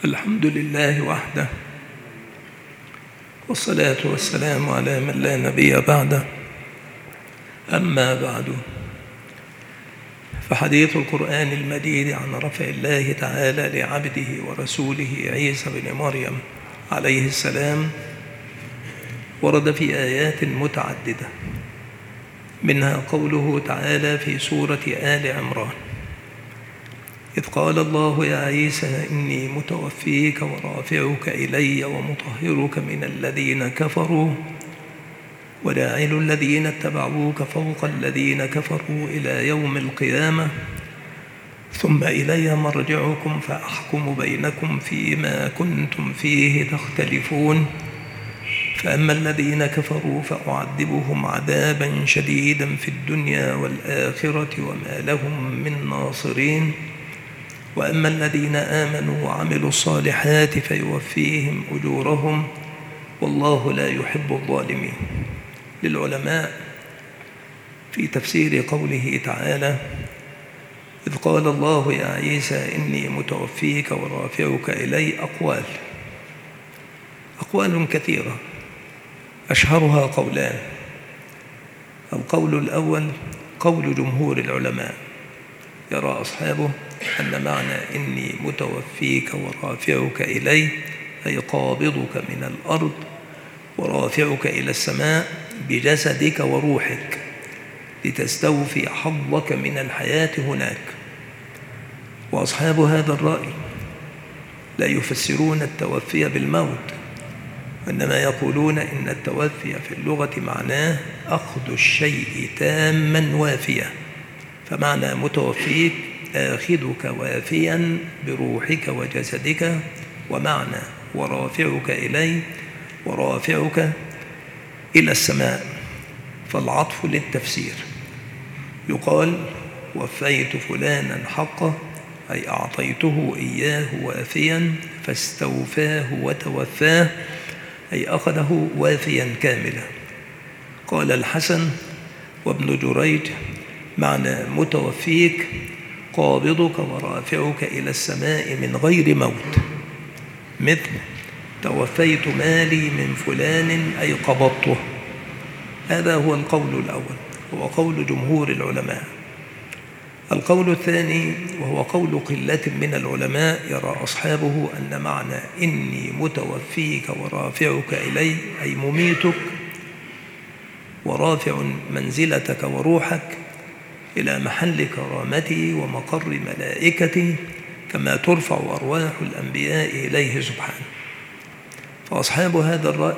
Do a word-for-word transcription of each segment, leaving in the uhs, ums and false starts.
الحمد لله وحده، والصلاة والسلام على من لا نبي بعده. أما بعد، فحديث القرآن المجيد عن رفع الله تعالى لعبده ورسوله عيسى بن مريم عليه السلام ورد في آيات متعددة، منها قوله تعالى في سورة آل عمران: إذ قال الله يا عيسى إني متوفيك ورافعك إلي ومطهرك من الذين كفروا وجاعل الذين اتبعوك فوق الذين كفروا إلى يوم القيامة ثم إلي مرجعكم فأحكم بينكم فيما كنتم فيه تختلفون فأما الذين كفروا فأعذبهم عذابا شديدا في الدنيا والآخرة وما لهم من ناصرين وأما الذين آمنوا وعملوا الصالحات فيوفيهم أجورهم والله لا يحب الظالمين. للعلماء في تفسير قوله تعالى: إذ قال الله يا عيسى إني متوفيك ورافعك إلي أقوال أقوال كثيرة، أشهرها قولان. القول الأول قول جمهور العلماء، يرى أصحابه أن معنى إني متوفيك ورافعك إلي أي قابضك من الأرض ورافعك إلى السماء بجسدك وروحك لتستوفي حظك من الحياة هناك. وأصحاب هذا الرأي لا يفسرون التوفي بالموت، وإنما يقولون إن التوفي في اللغة معناه أخذ الشيء تاما وافيا، فمعنى متوفيك آخذك وافيا بروحك وجسدك، ومعنى ورافعك إلي ورافعك إلى السماء فالعطف للتفسير. يقال وفيت فلانا حقه أي أعطيته إياه وافيا فاستوفاه وتوفاه أي أخذه وافيا كاملا. قال الحسن وابن جريج معنى متوفيك قابضك ورافعك إلى السماء من غير موت، مثل توفيت مالي من فلان أي قبضته. هذا هو القول الأول، هو قول جمهور العلماء. القول الثاني وهو قول قلة من العلماء، يرى أصحابه أن معنى إني متوفيك ورافعك إلي أي مميتك ورافع منزلتك وروحك إلى محل كرامتي ومقر ملائكتي كما ترفع أرواح الأنبياء إليه سبحانه. فأصحاب هذا الرأي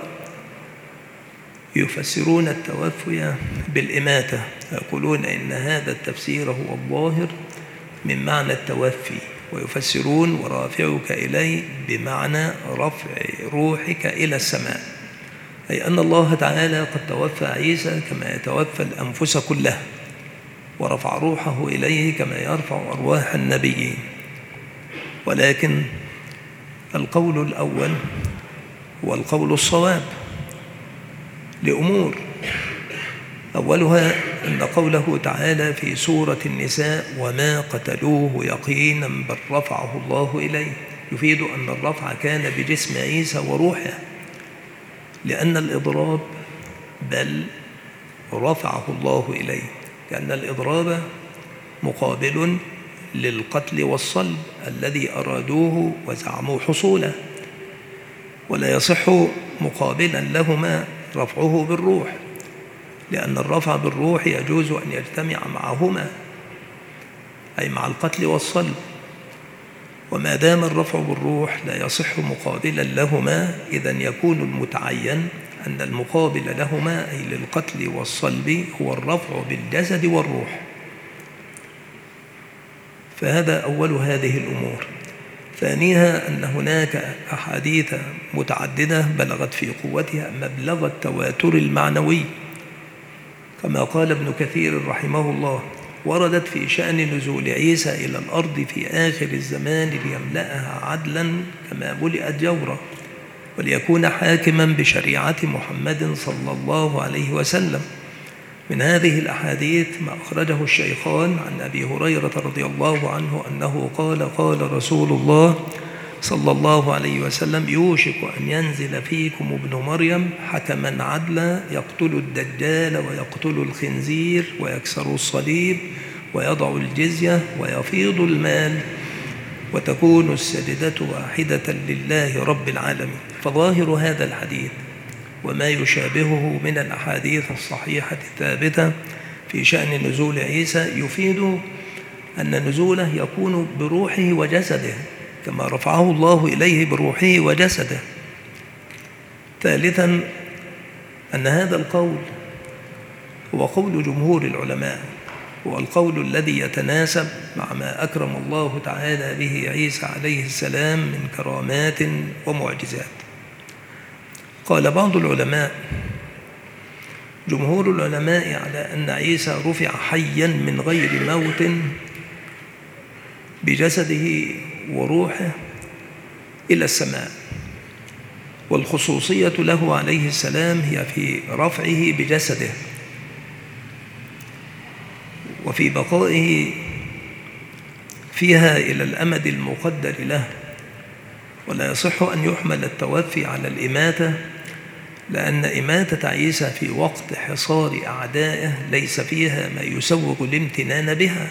يفسرون التوفي بالإماتة، يقولون إن هذا التفسير هو الظاهر من معنى التوفي، ويفسرون ورافعك إلي بمعنى رفع روحك إلى السماء، أي أن الله تعالى قد توفى عيسى كما يتوفى الأنفس كلها، ورفع روحه إليه كما يرفع أرواح النبيين. ولكن القول الأول هو القول الصواب لأمور. أولها أن قوله تعالى في سورة النساء: وما قتلوه يقينا بل رفعه الله إليه، يفيد أن الرفع كان بجسم عيسى وروحه، لأن الإضراب بل رفعه الله إليه، لأن الإضراب مقابل للقتل والصلب الذي أرادوه وزعموا حصوله، ولا يصح مقابلا لهما رفعه بالروح، لأن الرفع بالروح يجوز أن يجتمع معهما أي مع القتل والصلب، وما دام الرفع بالروح لا يصح مقابلا لهما، إذن يكون المتعين أن المقابل لهما أي للقتل والصلب هو الرفع بالجسد والروح. فهذا أول هذه الأمور. ثانيها أن هناك أحاديث متعددة بلغت في قوتها مبلغ التواتر المعنوي، كما قال ابن كثير رحمه الله: وردت في شأن نزول عيسى إلى الأرض في آخر الزمان ليملأها عدلا كما ملئت جورا، وليكون حاكما بشريعة محمد صلى الله عليه وسلم. من هذه الأحاديث ما أخرجه الشيخان عن أبي هريرة رضي الله عنه أنه قال: قال رسول الله صلى الله عليه وسلم: يوشك أن ينزل فيكم ابن مريم حكما عدلا يقتل الدجال ويقتل الخنزير ويكسر الصليب ويضع الجزية ويفيض المال وتكون السجدة واحدة لله رب العالمين. فظاهر هذا الحديث وما يشابهه من الأحاديث الصحيحة الثابتة في شأن نزول عيسى يفيد أن نزوله يكون بروحه وجسده كما رفعه الله إليه بروحه وجسده. ثالثا أن هذا القول هو قول جمهور العلماء، هو القول الذي يتناسب مع ما أكرم الله تعالى به عيسى عليه السلام من كرامات ومعجزات. قال بعض العلماء: جمهور العلماء على أن عيسى رفع حيا من غير موت بجسده وروحه إلى السماء، والخصوصية له عليه السلام هي في رفعه بجسده وفي بقائه فيها إلى الأمد المقدر له. ولا يصح أن يحمل التوفي على الإماتة، لأن إماتة عيسى في وقت حصار أعدائه ليس فيها ما يسوغ الامتنان بها،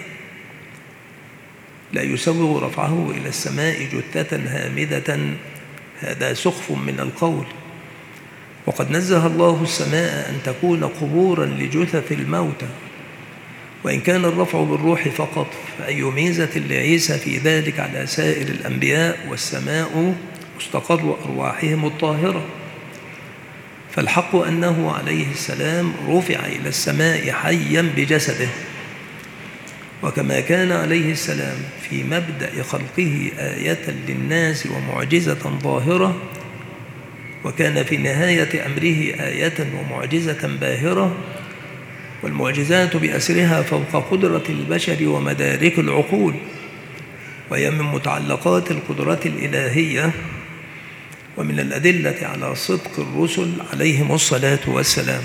لا يسوغ رفعه إلى السماء جثة هامدة، هذا سخف من القول. وقد نزه الله السماء أن تكون قبورا لجثث الموتى، وإن كان الرفع بالروح فقط فأي ميزة لعيسى في ذلك على سائر الأنبياء، والسماء مستقر أرواحهم الطاهرة. فالحق أنه عليه السلام رفع إلى السماء حيا بجسده، وكما كان عليه السلام في مبدأ خلقه آية للناس ومعجزة ظاهرة، وكان في نهاية أمره آية ومعجزة باهرة، والمعجزات بأسرها فوق قدرة البشر ومدارك العقول، وهي من متعلقات القدرة الإلهية ومن الأدلة على صدق الرسل عليهم الصلاة والسلام.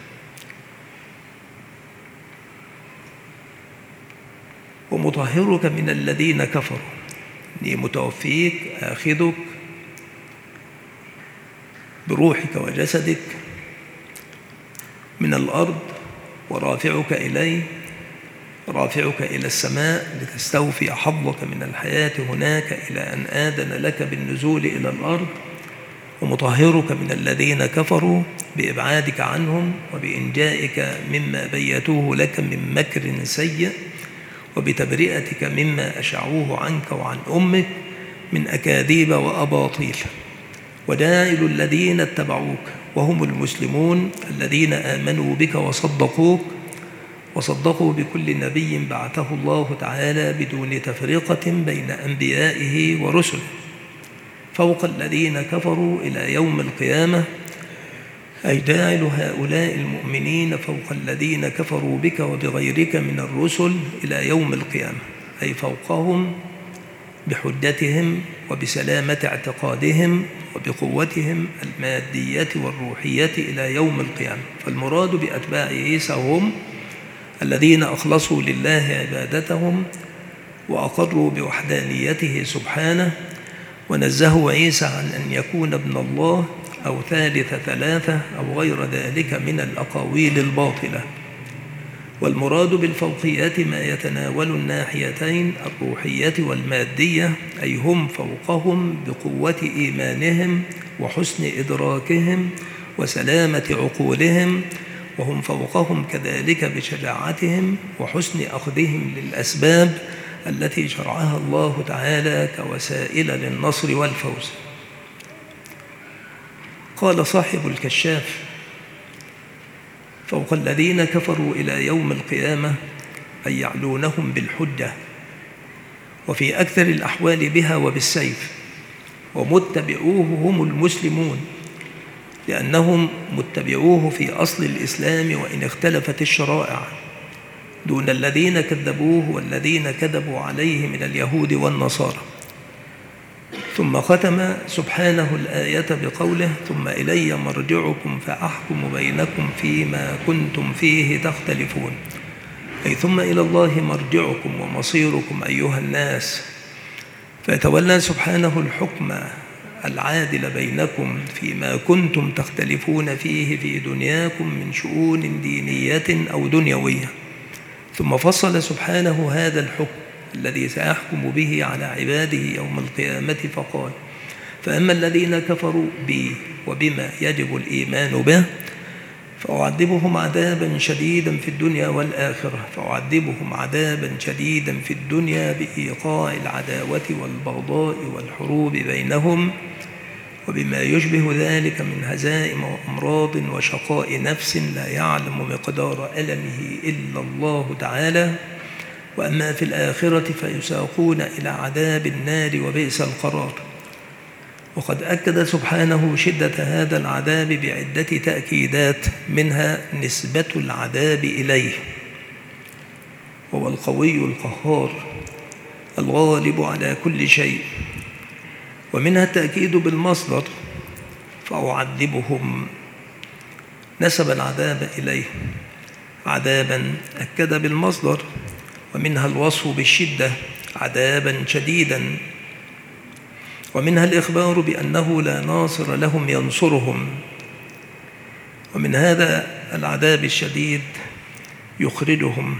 ومطهرك من الذين كفروا، إني متوفيك آخذك بروحك وجسدك من الأرض ورافعك إلي رافعك إلى السماء لتستوفي حظك من الحياة هناك إلى أن آذن لك بالنزول إلى الأرض، ومطهرك من الذين كفروا بإبعادك عنهم وبإنجائك مما بيتوه لك من مكر سيء، وبتبرئتك مما أشعوه عنك وعن أمك من أكاذيب وأباطيل. وداعل الذين اتبعوك وهم المسلمون الذين آمنوا بك وصدقوك وصدقوا بكل نبي بعثه الله تعالى بدون تفرقة بين أنبيائه ورسله، فوق الذين كفروا إلى يوم القيامة، أي جاعل هؤلاء المؤمنين فوق الذين كفروا بك وبغيرك من الرسل إلى يوم القيامة، أي فوقهم بحجتهم وبسلامة اعتقادهم وبقوتهم المادية والروحية إلى يوم القيامة. فالمراد بأتباع عيسى هم الذين أخلصوا لله عبادتهم وأقروا بوحدانيته سبحانه، ونزهوا عيسى عن أن يكون ابن الله أو ثالث ثلاثة أو غير ذلك من الأقاويل الباطلة. والمراد بالفوقيات ما يتناول الناحيتين الروحية والمادية، أي هم فوقهم بقوة إيمانهم وحسن إدراكهم وسلامة عقولهم، وهم فوقهم كذلك بشجاعتهم وحسن أخذهم للأسباب التي شرعها الله تعالى كوسائل للنصر والفوز. قال صاحب الكشاف: فوق الذين كفروا إلى يوم القيامة، أي يعلونهم بالحجة وفي أكثر الأحوال بها وبالسيف، ومتبعوه هم المسلمون لأنهم متبعوه في أصل الإسلام وإن اختلفت الشرائع، دون الذين كذبوه والذين كذبوا عليه من اليهود والنصارى. ثم ختم سبحانه الآية بقوله: ثم إلي مرجعكم فأحكم بينكم فيما كنتم فيه تختلفون، أي ثم إلى الله مرجعكم ومصيركم أيها الناس، فيتولى سبحانه الحكم العادل بينكم فيما كنتم تختلفون فيه في دنياكم من شؤون دينية أو دنيوية. ثم فصل سبحانه هذا الحكم الذي سيحكم به على عباده يوم القيامة فقال: فأما الذين كفروا بي وبما يجب الإيمان به فأعذبهم عذابا شديدا في الدنيا والآخرة فأعذبهم عذابا شديدا في الدنيا بإيقاع العداوة والبغضاء والحروب بينهم وبما يشبه ذلك من هزائم وأمراض وشقاء نفس لا يعلم مقدار ألمه إلا الله تعالى. وأما في الآخرة فيساقون إلى عذاب النار وبئس القرار. وقد أكد سبحانه شدة هذا العذاب بعدة تأكيدات، منها نسبة العذاب إليه، وهو القوي القهار الغالب على كل شيء. ومنها التأكيد بالمصدر، فأعذبهم نسب العذاب إليه عذابا أكد بالمصدر. ومنها الوصف بالشدة عذابا شديدا. ومنها الإخبار بأنه لا ناصر لهم ينصرهم. ومن هذا العذاب الشديد يخرجهم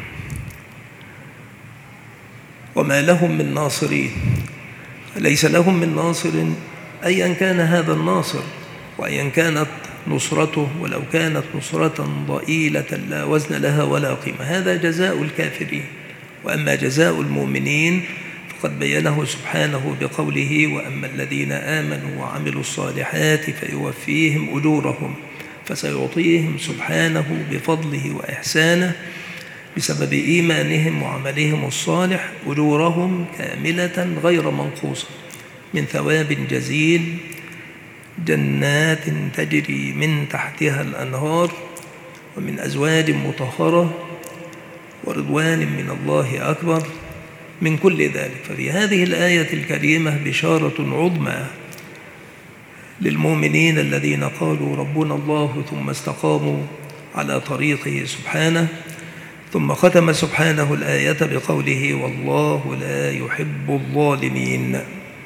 وما لهم من ناصرين، ليس لهم من ناصر أيا كان هذا الناصر وأيا كانت نصرته، ولو كانت نصرة ضئيلة لا وزن لها ولا قيمة. هذا جزاء الكافرين. وأما جزاء المؤمنين فقد بينه سبحانه بقوله: وأما الذين آمنوا وعملوا الصالحات فيوفيهم أجورهم، فسيعطيهم سبحانه بفضله وإحسانه بسبب إيمانهم وعملهم الصالح أجورهم كاملة غير منقوصة من ثواب جزيل، جنات تجري من تحتها الأنهار، ومن أزواج مطهرة، ورضوان من الله أكبر من كل ذلك. ففي هذه الآية الكريمة بشارة عظمى للمؤمنين الذين قالوا ربنا الله ثم استقاموا على طريقه سبحانه. ثم ختم سبحانه الآية بقوله: والله لا يحب الظالمين،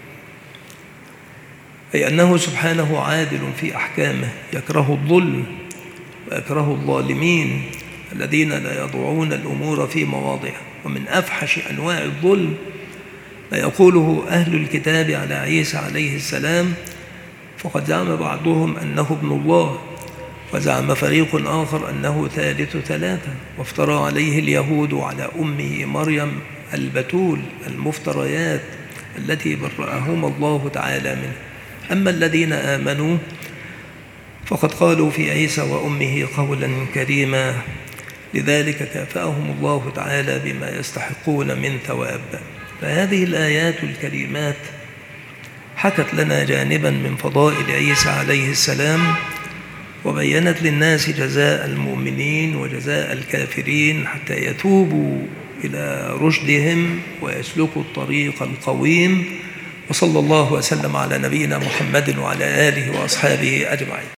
أي أنه سبحانه عادل في أحكامه يكره الظلم ويكره الظالمين الذين لا يضعون الأمور في مواضعها. ومن أفحش أنواع الظلم ما يقوله أهل الكتاب على عيسى عليه السلام، فقد زعم بعضهم أنه ابن الله، وزعم فريق آخر أنه ثالث ثلاثة، وافترى عليه اليهود على أمه مريم البتول المفتريات التي برأهم الله تعالى منه. أما الذين آمنوا فقد قالوا في عيسى وأمه قولا كريما، لذلك كافأهم الله تعالى بما يستحقون من ثواب. فهذه الآيات الكريمات حكت لنا جانبا من فضائل عيسى عليه السلام، وبينت للناس جزاء المؤمنين وجزاء الكافرين حتى يتوبوا إلى رشدهم ويسلكوا الطريق القويم. وصلى الله وسلم على نبينا محمد وعلى آله وأصحابه أجمعين.